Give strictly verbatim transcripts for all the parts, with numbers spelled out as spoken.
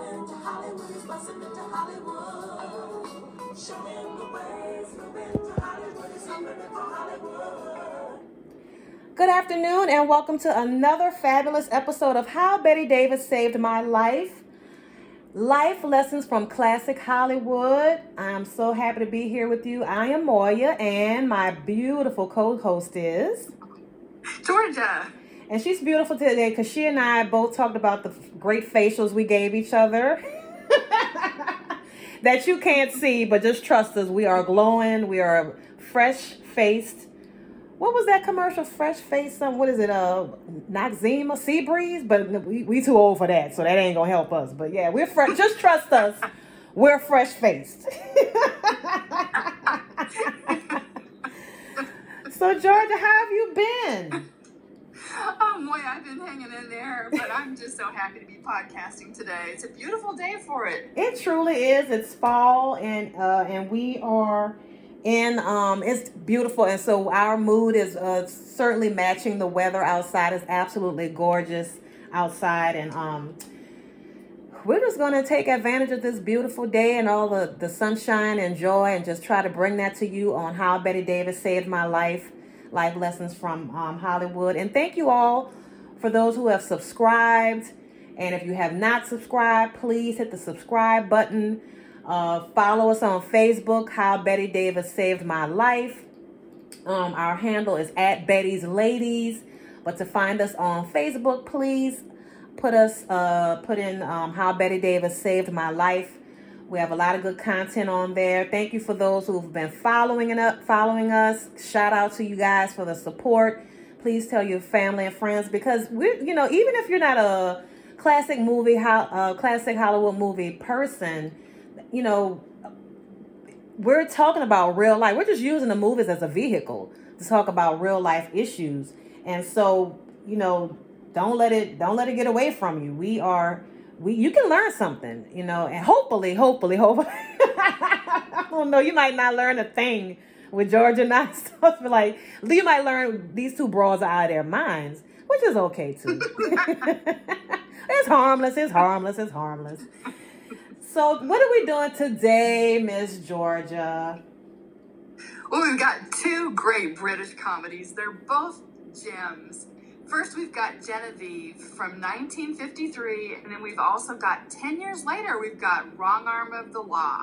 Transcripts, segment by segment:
moving to Hollywood, he's busting into Hollywood. Showing the ways, moving to Hollywood, he's moving into Hollywood. Good afternoon and welcome to another fabulous episode of How Betty Davis Saved My Life. Life lessons from classic Hollywood. I'm so happy to be here with you. I am Moya and my beautiful co-host is Georgia. And she's beautiful today because she and I both talked about the great facials we gave each other that you can't see, but just trust us. We are glowing. We are fresh-faced. What was that commercial? Fresh-faced, some, what is it? Uh, Noxzema, Sea Breeze? But we, we too old for that, so that ain't going to help us. But yeah, we're fresh. Just trust us. We're fresh-faced. So, Georgia, how have you been? Oh, boy, I've been hanging in there, but I'm just so happy to be podcasting today. It's a beautiful day for it. It truly is. It's fall, and uh, and we are in, um, it's beautiful, and so our mood is uh, certainly matching the weather outside. It's absolutely gorgeous outside, and um, we're just going to take advantage of this beautiful day and all the, the sunshine and joy and just try to bring that to you on How Betty Davis Saved My Life. Life lessons from um, Hollywood. And thank you all for those who have subscribed. And if you have not subscribed, please hit the subscribe button. Uh, follow us on Facebook, How Betty Davis Saved My Life. Um, our handle is at Betty's Ladies. But to find us on Facebook, please put us uh, put in um, How Betty Davis Saved My Life. We have a lot of good content on there. Thank you for those who've been following and up, following us. Shout out to you guys for the support. Please tell your family and friends because we're, you know, even if you're not a classic movie, uh, classic Hollywood movie person, you know, we're talking about real life. We're just using the movies as a vehicle to talk about real life issues. And so, you know, don't let it, don't let it get away from you. We are. We, you can learn something, you know, and hopefully, hopefully, hopefully, I don't know, you might not learn a thing with Georgia and I stuff, but like, you might learn these two broads are out of their minds, which is okay too. It's harmless, it's harmless, it's harmless. So what are we doing today, Miss Georgia? Well, we've got two great British comedies. They're both gems. First, we've got Genevieve from nineteen fifty-three, and then we've also got ten years later, we've got Wrong Arm of the Law.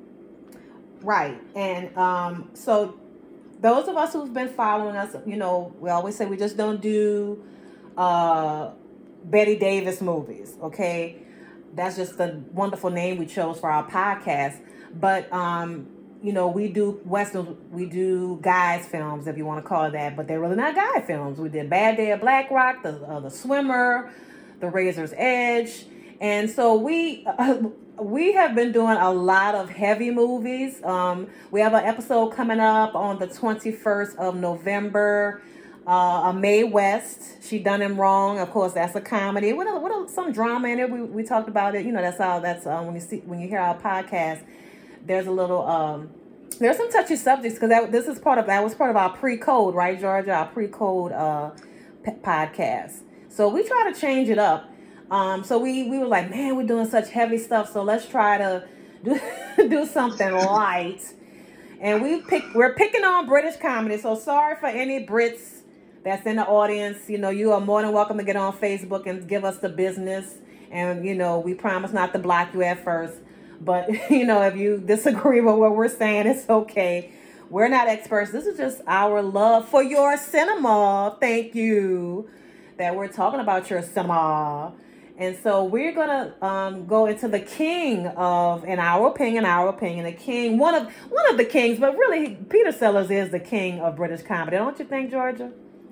Right. And um, so those of us who've been following us, you know, we always say we just don't do uh, Betty Davis movies, okay? That's just the wonderful name we chose for our podcast. But, um, you know, we do Western, we do guys films, if you want to call it that, but they're really not guy films. We did Bad Day at Black Rock, the uh, the Swimmer, The Razor's Edge, and so we uh, we have been doing a lot of heavy movies. Um, we have an episode coming up on the twenty-first of November. Uh, a Mae West, She Done Him Wrong. Of course, that's a comedy. What a, what a, some drama in it. We we talked about it. You know, that's how that's uh, when you see when you hear our podcast. There's a little, um, there's some touchy subjects because that this is part of that was part of our pre-code, right, Georgia? Our pre-code uh, p- podcast. So we try to change it up. Um, so we we were like, man, we're doing such heavy stuff. So let's try to do do something light. And we pick we're picking on British comedy. So sorry for any Brits that's in the audience. You know, you are more than welcome to get on Facebook and give us the business. And you know, we promise not to block you at first. But, you know, if you disagree with what we're saying, it's okay. We're not experts. This is just our love for your cinema. Thank you that we're talking about your cinema. And so we're going to um, go into the king of, in our opinion, our opinion, the king, one of one of the kings, but really Peter Sellers is the king of British comedy. Don't you think, Georgia?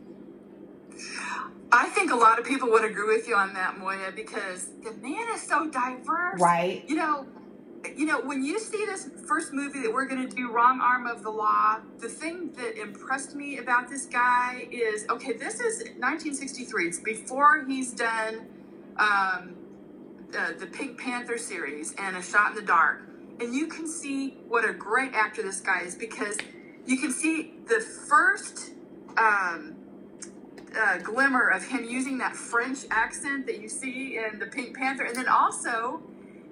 I think a lot of people would agree with you on that, Moya, because the man is so diverse. Right. You know, You know, when you see this first movie that we're going to do, Wrong Arm of the Law, the thing that impressed me about this guy is, okay, this is nineteen sixty-three. It's before he's done um, uh, the Pink Panther series and A Shot in the Dark. And you can see what a great actor this guy is because you can see the first um, uh, glimmer of him using that French accent that you see in the Pink Panther. And then also,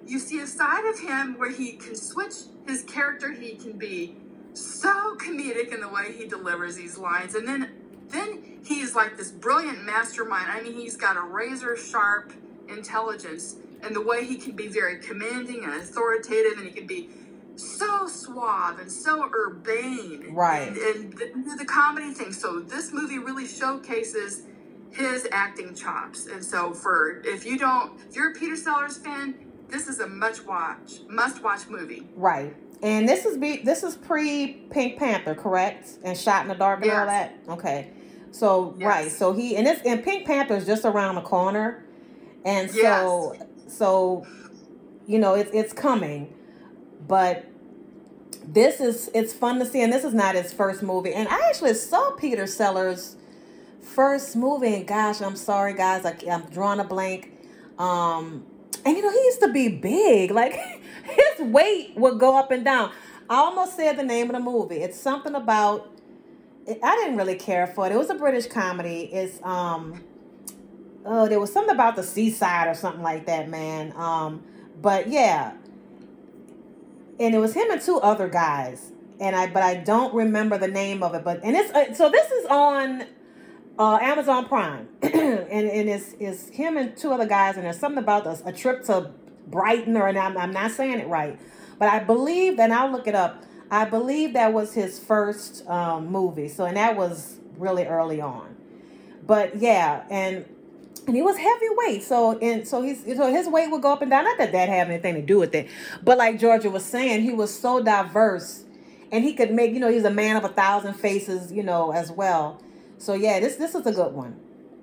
you see a side of him where he can switch his character. He can be so comedic in the way he delivers these lines. And then, then he's like this brilliant mastermind. I mean, he's got a razor sharp intelligence, and the way he can be very commanding and authoritative, and he can be so suave and so urbane. Right. And, and the, the comedy thing. So this movie really showcases his acting chops. And so for, if you don't, if you're a Peter Sellers fan, this is a much watch, must watch movie. Right. And this is be this is pre Pink Panther, correct? And Shot in the Dark and Yes. all that. Okay. So Yes. right. So he and this and Pink Panther is just around the corner. And so Yes. so you know, it's it's coming. But this is it's fun to see, and this is not his first movie. And I actually saw Peter Sellers' first movie, and gosh, I'm sorry guys, I, I'm drawing a blank. Um and you know, he used to be big. Like his weight would go up and down. I almost said the name of the movie. It's something about it, I didn't really care for it. It was a British comedy. It's um oh, there was something about the seaside or something like that, man. Um but yeah. And it was him and two other guys, and I but I don't remember the name of it. But and it's uh, so this is on uh, Amazon Prime, and and it's it's him and two other guys, and there's something about a, a trip to Brighton, or and I'm I'm not saying it right, but I believe, and I'll look it up. I believe that was his first um, movie. So and that was really early on. But yeah, and. And he was heavyweight, so and so he's so his weight would go up and down. Not that that had anything to do with it, but like Georgia was saying, he was so diverse, and he could make you know he's a man of a thousand faces, you know, as well. So yeah, this this is a good one.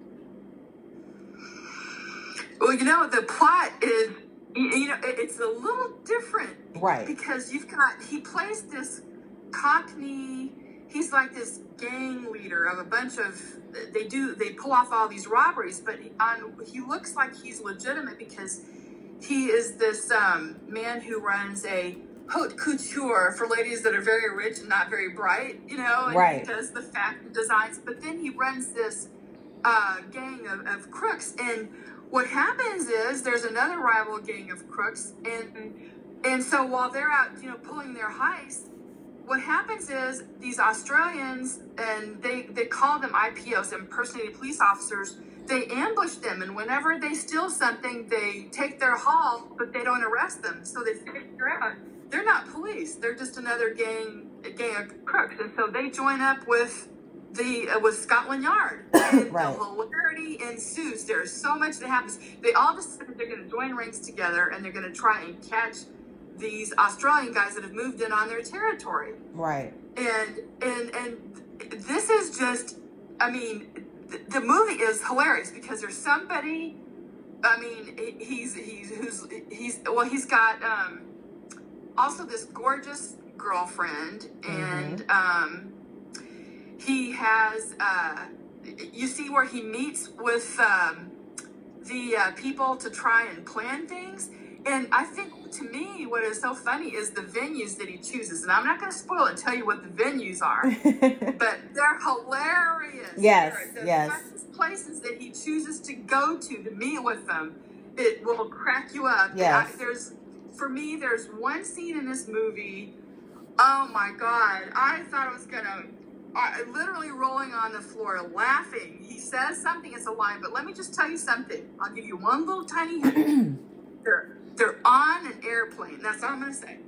Well, you know, the plot is, you you know, it- it's a little different. Right. Because you've got, he plays this Cockney, he's like this gang leader of a bunch of, they do, they pull off all these robberies, but on, he looks like he's legitimate because he is this um, man who runs a haute couture for ladies that are very rich and not very bright, you know, and Right. he does the fashion designs, but then he runs this uh, gang of, of crooks, and what happens is there's another rival gang of crooks, and and so while they're out, you know, pulling their heist, what happens is these Australians, and they they call them I P Os, impersonated police officers. They ambush them, and whenever they steal something, they take their haul, but they don't arrest them. So they figure out they're not police; they're just another gang, a gang of crooks, and so they join up with the uh, with Scotland Yard. And Right. the hilarity ensues. There's so much that happens. They all decide that they're going to join ranks together, and they're going to try and catch these Australian guys that have moved in on their territory. Right. And and and this is just, I mean, th- the movie is hilarious because there's somebody. I mean, he- he's he's who's he's well, he's got um, also this gorgeous girlfriend, and um, he has. Uh, you see where he meets with um, the uh, people to try and plan things. And I think, to me, what is so funny is the venues that he chooses. And I'm not going to spoil it and tell you what the venues are, but they're hilarious. Yes, They're- the yes. types of places that he chooses to go to to meet with them, it will crack you up. Yes. I, there's, for me, there's one scene in this movie. Oh my God! I thought I was gonna, uh, literally rolling on the floor, laughing. He says something, it's a line, but let me just tell you something. I'll give you one little tiny hint. they're they're on an airplane. That's all I'm gonna say.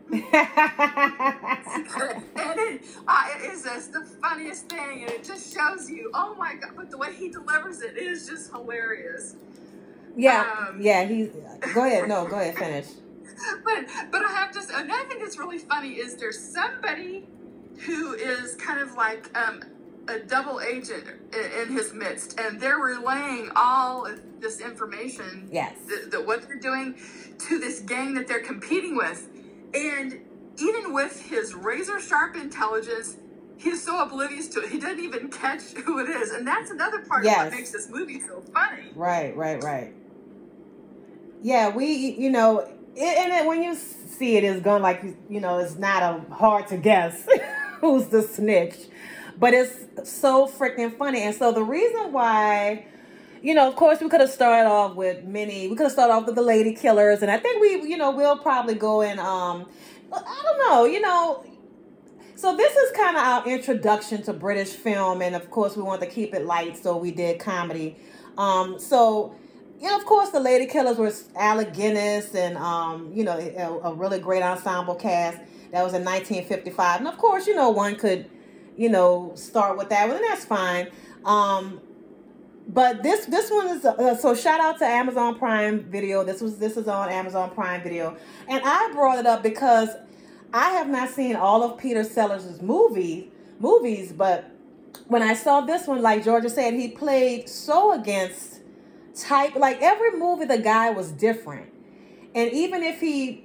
And it, uh, it is just the funniest thing, and it just shows you, oh my God! But the way he delivers it is just hilarious. yeah. Um, yeah. He's. Go ahead. No. Go ahead. Finish. But but I have to say, another thing that's really funny is there's somebody who is kind of like um, a double agent in, in his midst, and they're relaying all of this information, Yes. that, that what they're doing, to this gang that they're competing with. And even with his razor sharp intelligence, he's so oblivious to it, he doesn't even catch who it is. And that's another part of Yes. what makes this movie so funny. Right. Right. Right. Yeah. We. You know. It, and it, when you see it, it's going like you know. It's not a hard to guess who's the snitch, but it's so freaking funny. And so the reason why, you know, of course, we could have started off with many. We could have started off with the Lady Killers, and I think we, you know, we'll probably go in. Um, I don't know, you know. So this is kind of our introduction to British film, and of course, we want to keep it light, so we did comedy. Um, so, you know, of course, the Lady Killers were Alec Guinness, and um, you know, a, a really great ensemble cast. That was in nineteen fifty-five, and of course, you know, one could, you know, start with that one, and that's fine. Um, but this this one is uh, so shout out to Amazon Prime Video. This was this is on Amazon Prime Video, and I brought it up because I have not seen all of Peter Sellers' movie movies, but when I saw this one, like Georgia said, he played so against type. Like every movie, the guy was different, and even if he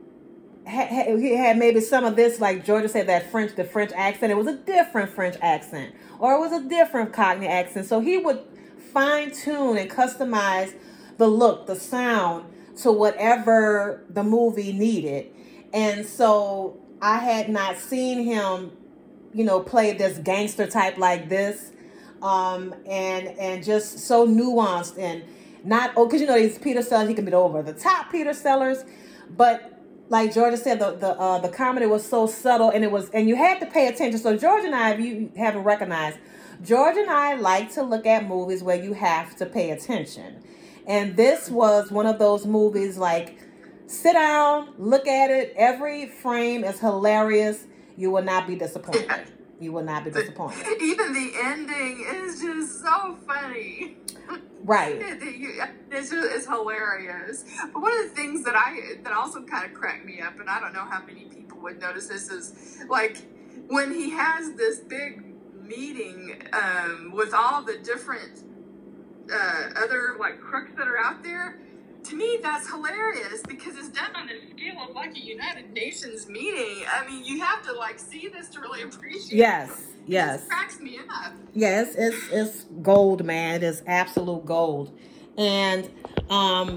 had, he had maybe some of this, like Georgia said, that French, the French accent, it was a different French accent, or it was a different Cockney accent. So he would fine tune and customize the look, the sound to whatever the movie needed. And so I had not seen him, you know, play this gangster type like this, um, and and just so nuanced and not, oh, because you know these Peter Sellers, he can be over the top Peter Sellers, but like Georgia said, the the uh, the comedy was so subtle, and it was, and you had to pay attention. So George and I, if you haven't recognized, George and I like to look at movies where you have to pay attention, and this was one of those movies. Like, sit down, look at it. Every frame is hilarious. You will not be disappointed. You will not be disappointed. Even the ending is just so funny. Right. It's just, it's hilarious. But one of the things that I that also kind of cracked me up, and I don't know how many people would notice this, is like when he has this big meeting um, with all the different uh, other like crooks that are out there. To me, that's hilarious because it's done on the scale of like a United Nations meeting. I mean, you have to like see this to really appreciate yes, it. Yes, yes. It cracks me up. Yes, it's it's gold, man. It is absolute gold. And um,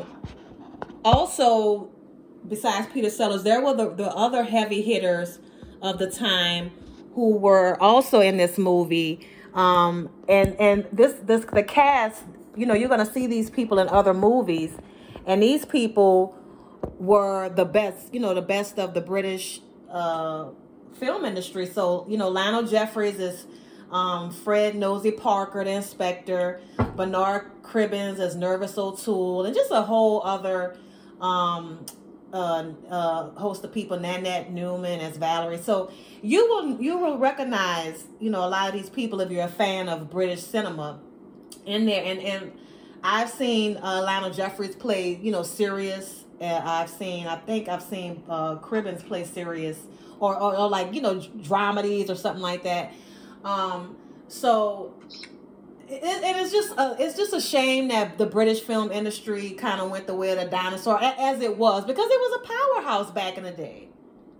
also, besides Peter Sellers, there were the, the other heavy hitters of the time who were also in this movie. Um, and and this this the cast, you know, you're gonna see these people in other movies. And these people were the best, you know, the best of the British uh, film industry. So, you know, Lionel Jeffries is um, Fred Nosy Parker, the inspector. Bernard Cribbins as Nervous O'Toole. And just a whole other um, uh, uh, host of people. Nanette Newman as Valerie. So you will, you will recognize, you know, a lot of these people if you're a fan of British cinema in there. And, and I've seen uh, Lionel Jeffries play, you know, Sirius. Uh, I've seen, I think I've seen uh, Cribbins play Sirius, or, or, or like, you know, dramedies or something like that. Um, so, it, it is just, a, it's just a shame that the British film industry kind of went the way of the dinosaur, as it was, because it was a powerhouse back in the day.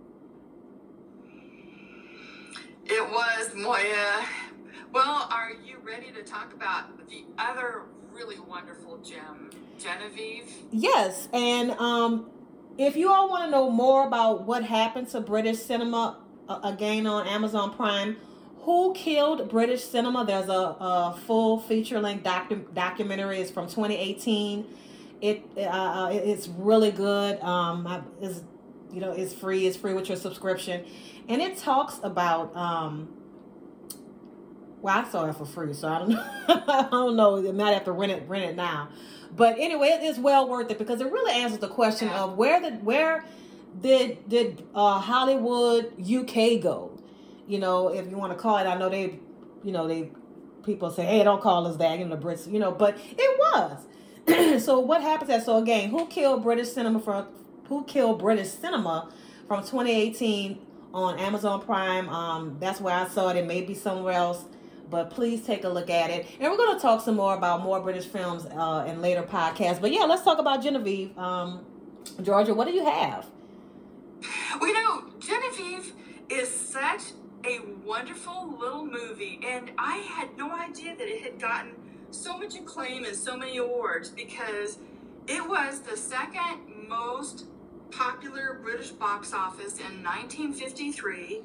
It was, Moya. Well, are you ready to talk about the other really wonderful gem, Genevieve? Yes, and um, if you all want to know more about what happened to British cinema, uh, again on Amazon Prime, Who Killed British Cinema? There's a, a full feature-length docu- documentary. It's from twenty eighteen. It uh, it's really good. Um, it's, you know, it's free. It's free with your subscription, and it talks about. Um, Well, I saw it for free, so I don't know. I don't know. You might have to rent it, rent it now. But anyway, it is well worth it because it really answers the question of where did where did did uh, Hollywood U K go? You know, if you want to call it. I know they, you know, they people say, hey, don't call us that, you know, the Brits, you know, but it was. So what happens? That so again, who killed British cinema from who killed British cinema from twenty eighteen on Amazon Prime? Um, that's where I saw it. It may be somewhere else. But please take a look at it. And we're going to talk some more about more British films uh, in later podcasts. But yeah, let's talk about Genevieve. Um, Georgia, what do you have? Well, you know, Genevieve is such a wonderful little movie. And I had no idea that it had gotten so much acclaim and so many awards because it was the second most popular British box office in nineteen fifty-three.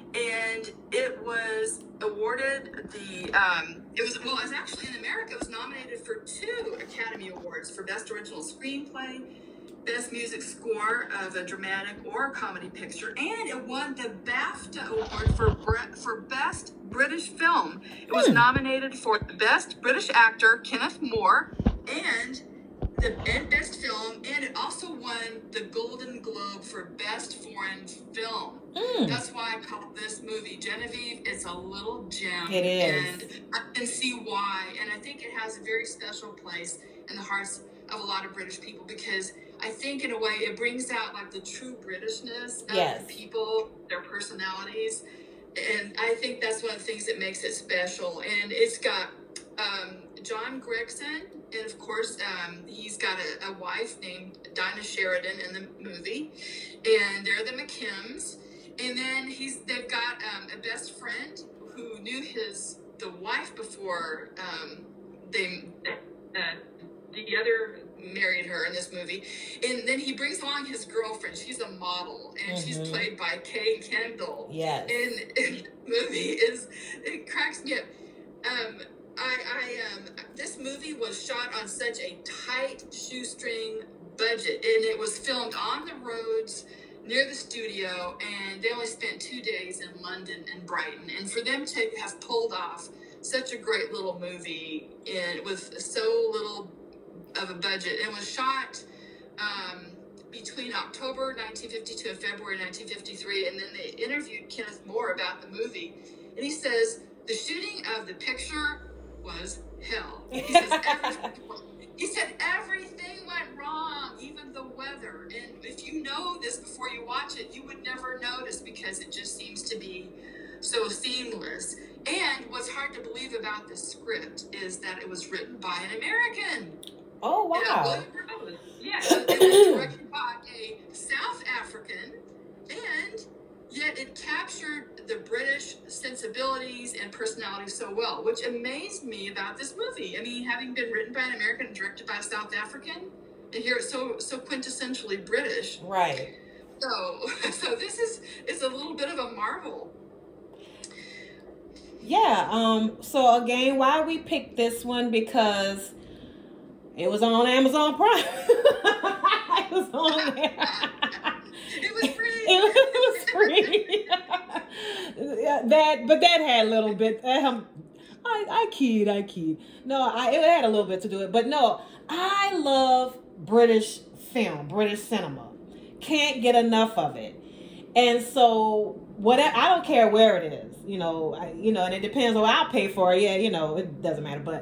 and it was awarded the um, it was well, it was actually in America. It was nominated for two Academy Awards for Best Original Screenplay, Best Music Score of a Dramatic or Comedy Picture, and it won the BAFTA Award for Bre- for Best British Film. It was Hmm. nominated for the Best British Actor, Kenneth More, and the and Best Film, and it also won the Golden Globe for Best Foreign Film. Hmm. That's why I call this movie Genevieve. It's a little gem. It is. And I can see why. And I think it has a very special place in the hearts of a lot of British people, because I think in a way it brings out like the true Britishness of Yes. the people, their personalities. And I think that's one of the things that makes it special. And it's got um, John Gregson, and of course, um, he's got a, a wife named Dinah Sheridan in the movie, and they're the McKims. And then he's they've got um, a best friend who knew his the wife before um, they uh, the other married her in this movie, and then he brings along his girlfriend. She's a model, and Mm-hmm. she's played by Kay Kendall. Yes. And, and the movie is it cracks me up. Um, I, I um, this movie was shot on such a tight shoestring budget, and it was filmed on the roads near the studio, and they only spent two days in London and Brighton. And for them to have pulled off such a great little movie in, with so little of a budget, it was shot um, between October nineteen fifty-two and February nineteen fifty-three. And then they interviewed Kenneth More about the movie, and he says the shooting of the picture was hell. He says everything, he said everything went wrong, even the weather. And if you know this before you watch it, you would never notice, because it just seems to be so seamless. And what's hard to believe about this script is that it was written by an American. Oh, Yeah, wow. William Rose. Yeah, it was directed by a South African, and yet it captured the British sensibilities and personalities so well, which amazed me about this movie. I mean, having been written by an American and directed by a South African, and here it's so so quintessentially British. Right. So, so this is is a little bit of a marvel. Yeah. Um. So again, why we picked this one? Because it was on Amazon Prime. It was on there. It was free. It was free. Yeah, that, but that had a little bit. Um, I, I keyed, I keyed. No, I it had a little bit to do it, but no, I love British film, British cinema. Can't get enough of it, and so whatever. I don't care where it is, you know. I, you know, and it depends on what I'll pay for it. Yeah, you know, it doesn't matter, but.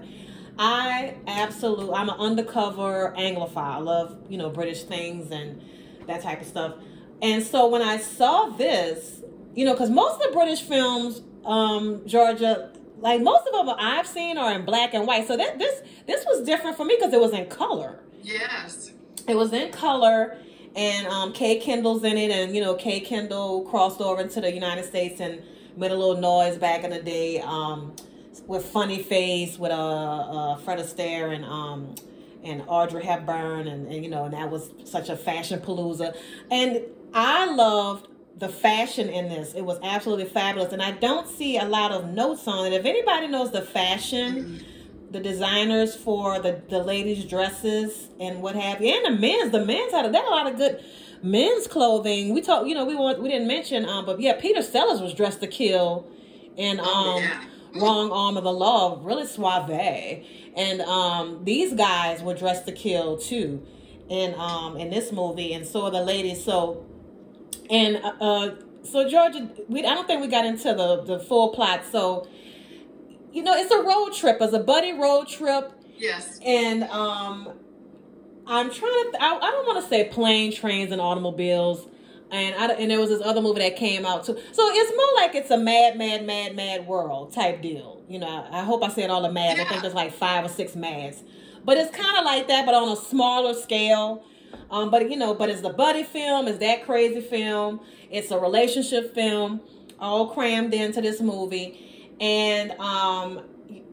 I absolutely, I'm an undercover Anglophile. I love, you know, British things and that type of stuff. And so when I saw this, you know, because most of the British films, um, Georgia, like most of them I've seen are in black and white. So that this this was different for me because it was in color. Yes. It was in color, and um, Kay Kendall's in it, and you know, Kay Kendall crossed over into the United States and made a little noise back in the day. Um, with Funny Face, with uh, uh, Fred Astaire and um, and Audrey Hepburn, and, and you know, and that was such a fashion palooza. And I loved the fashion in this. It was absolutely fabulous, and I don't see a lot of notes on it. If anybody knows the fashion, mm-hmm. the designers for the, the ladies' dresses and what have you, and the men's, the men's had a, they had a lot of good men's clothing. We talked, you know, we want we didn't mention, um, but yeah, Peter Sellers was dressed to kill, and um. Oh, yeah. Wrong Arm of the Law, really suave. And um, these guys were dressed to kill too, in um in this movie, and so are the ladies. So, and uh, so Georgia, we I don't think we got into the the full plot. So, you know, it's a road trip, it's a buddy road trip. Yes. And um, I'm trying to. I, I don't want to say plane, trains, and automobiles. And I, and there was this other movie that came out too. So it's more like it's a mad, mad, mad, mad world type deal. You know, I, I hope I said all the mad. Yeah. I think there's like five or six mads. But it's kind of like that, but on a smaller scale. Um, but, you know, but it's the buddy film. It's that crazy film. It's a relationship film all crammed into this movie. And, um,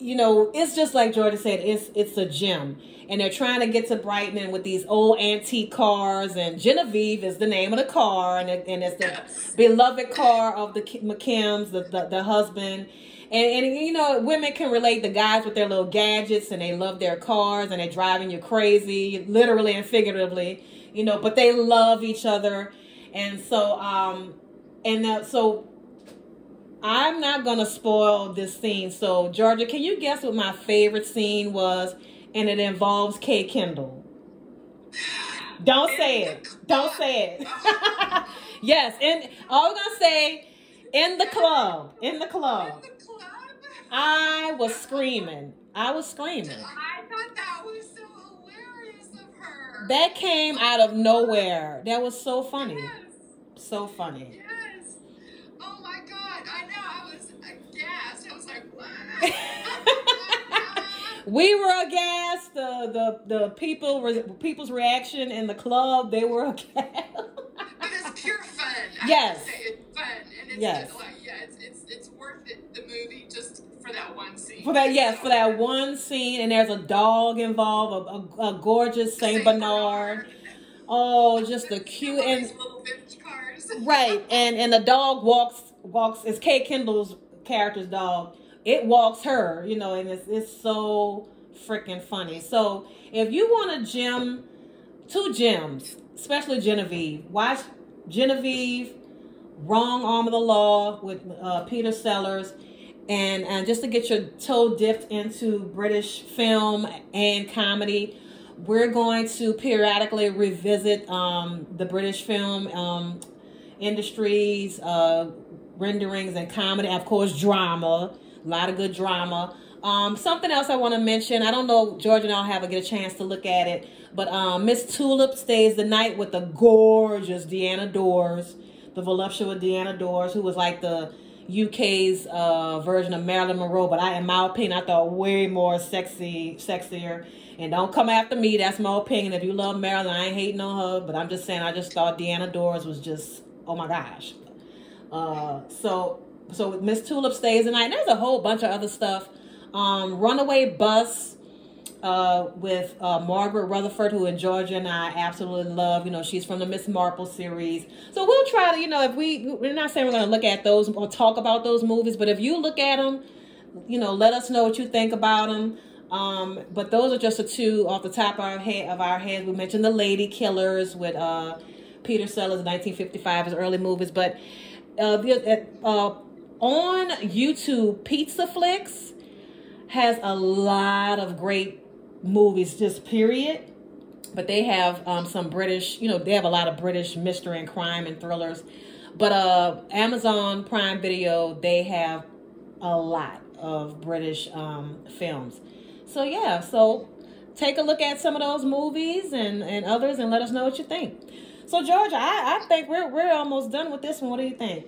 you know, it's just like Georgia said, it's it's a gym. And they're trying to get to Brighton with these old antique cars. And Genevieve is the name of the car. And, it, and it's the Yes. beloved car of the McKims, the, the, the husband. And, and, you know, women can relate, the guys with their little gadgets. And they love their cars. And they're driving you crazy, literally and figuratively. You know, but they love each other. And so, um, and uh, so... I'm not going to spoil this scene. So, Georgia, can you guess what my favorite scene was? And it involves Kay Kendall. Don't say it. Don't say it. Yes. And all I'm going to say, in the club. In the club. In the club? I was screaming. I was screaming. I thought that was so hilarious of her. That came out of nowhere. That was so funny. Yes. So funny. Yes. Oh my God. I know. I was aghast. I was like, what? We were aghast. The the the people people's reaction in the club, they were aghast. But it's pure fun. I Yes. have to say it's fun, and it's Yes. just like yeah, it's it's it's worth it. The movie just for that one scene. For that, yes, for that one scene, and there's a dog involved, a, a, a gorgeous Saint Bernard. Oh, just the cute and little vintage cars. Right, and and the dog walks walks. It's Kay Kendall's character's dog. It walks her, you know, and it's it's so freaking funny. So if you want a gem, two gems, especially Genevieve, watch Genevieve, Wrong Arm of the Law with uh, Peter Sellers, and and just to get your toe dipped into British film and comedy. We're going to periodically revisit um, the British film um, industries, uh, renderings and comedy, of course, drama. A lot of good drama. Um, something else I want to mention. I don't know, George and I'll have a get a chance to look at it, but um, Miss Tulip stays the night with the gorgeous Deanna Dors, the voluptuous Deanna Dors, who was like the U K's uh, version of Marilyn Monroe. But I, in my opinion, I thought way more sexy, sexier. And don't come after me. That's my opinion. If you love Marilyn, I ain't hating on her, but I'm just saying I just thought Deanna Dors was just, oh my gosh. Uh, so. So Miss Tulip stays the night. And there's a whole bunch of other stuff. Um, Runaway Bus uh, with uh, Margaret Rutherford, who in Georgia and I absolutely love. You know, she's from the Miss Marple series. So we'll try to, you know, if we, we're not saying we're going to look at those or talk about those movies, but if you look at them, you know, let us know what you think about them. Um, but those are just the two off the top of our head of our heads. We mentioned The Lady Killers with uh, Peter Sellers, nineteen fifty-five, his early movies. But uh, the, uh, on YouTube, Pizza Flicks has a lot of great movies, just period. But they have um, some British, you know, they have a lot of British mystery and crime and thrillers. But uh, Amazon Prime Video, they have a lot of British um, films. So yeah, so take a look at some of those movies and, and others and let us know what you think. So Georgia, I, I think we're we're almost done with this one. What do you think?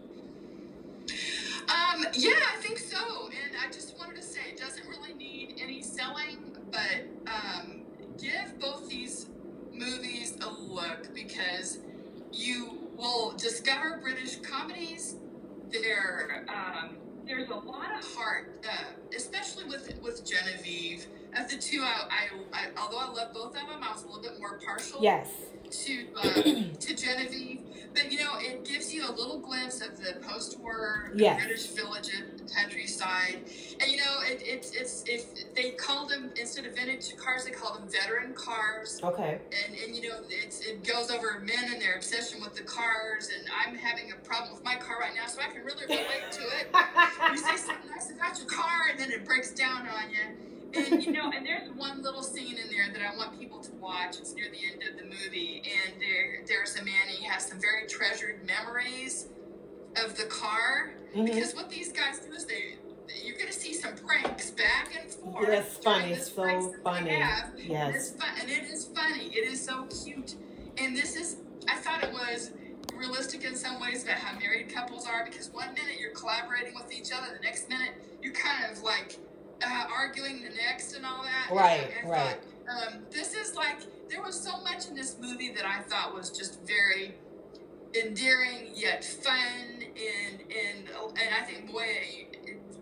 Um, yeah, I think so. And I just wanted to say it doesn't really need any selling, but um, give both these movies a look because you will discover British comedies. There, um, there's a lot of heart, uh, especially with with Genevieve. Of the two, I, I, I, although I love both of them, I was a little bit more partial. Yes. To uh, to Genevieve, but you know it gives you a little glimpse of the post-war yes. British village and countryside, and you know it, it's it's if they called them instead of vintage cars, they called them veteran cars. Okay. And and you know it's it goes over men and their obsession with the cars, and I'm having a problem with my car right now, so I can really relate to it. You say something nice about your car, and then it breaks down on you. And, you know, and there's one little scene in there that I want people to watch. It's near the end of the movie. And there, there's a man, and he has some very treasured memories of the car. Mm-hmm. Because what these guys do is they, you're going to see some pranks back and forth. It's funny. It's so funny. Have. Yes. And it's, fun, and it is funny. It is so cute. And this is, I thought it was realistic in some ways about how married couples are. Because one minute you're collaborating with each other. The next minute you're kind of like, Uh, arguing the next and all that. Right, and I right. Thought, um, this is like, there was so much in this movie that I thought was just very endearing yet fun, and and and I think boy,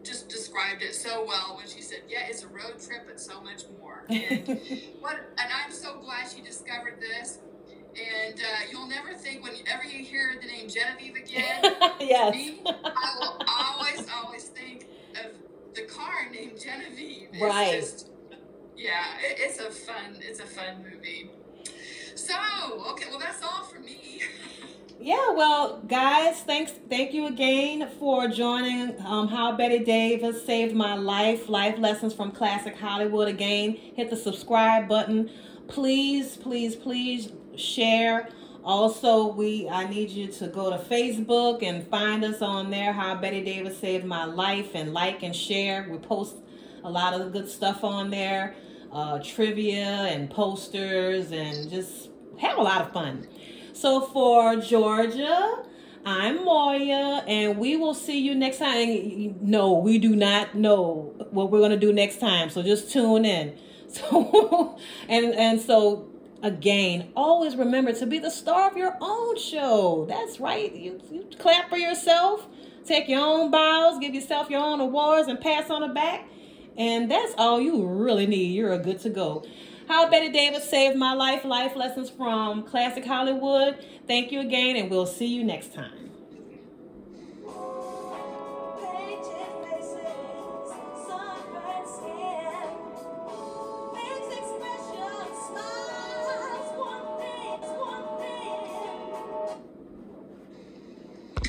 just described it so well when she said, yeah, it's a road trip, but so much more. And what, and I'm so glad she discovered this. And uh, you'll never think, whenever you hear the name Genevieve again, yes. to me, I will always, always think of the car named Genevieve. It's right. Just, yeah, it, it's a fun, it's a fun movie. So, okay, well, that's all for me. Yeah, well, guys, thanks, thank you again for joining um, How Bette Davis Saved My Life, Life Lessons from Classic Hollywood. Again, hit the subscribe button. Please, please, please share. Also, we I need you to go to Facebook and find us on there, How Bette Davis Saved My Life, and like and share. We post a lot of the good stuff on there, uh, trivia and posters, and just have a lot of fun. So for Georgia, I'm Moya, and we will see you next time. No, we do not know what we're going to do next time, so just tune in. So, and and so, again, always remember to be the star of your own show. That's right. You, you clap for yourself, take your own bows, give yourself your own awards, and pass on the back. And that's all you really need. You're good to go. How Bette Davis Saved My Life, Life Lessons from Classic Hollywood. Thank you again, and we'll see you next time.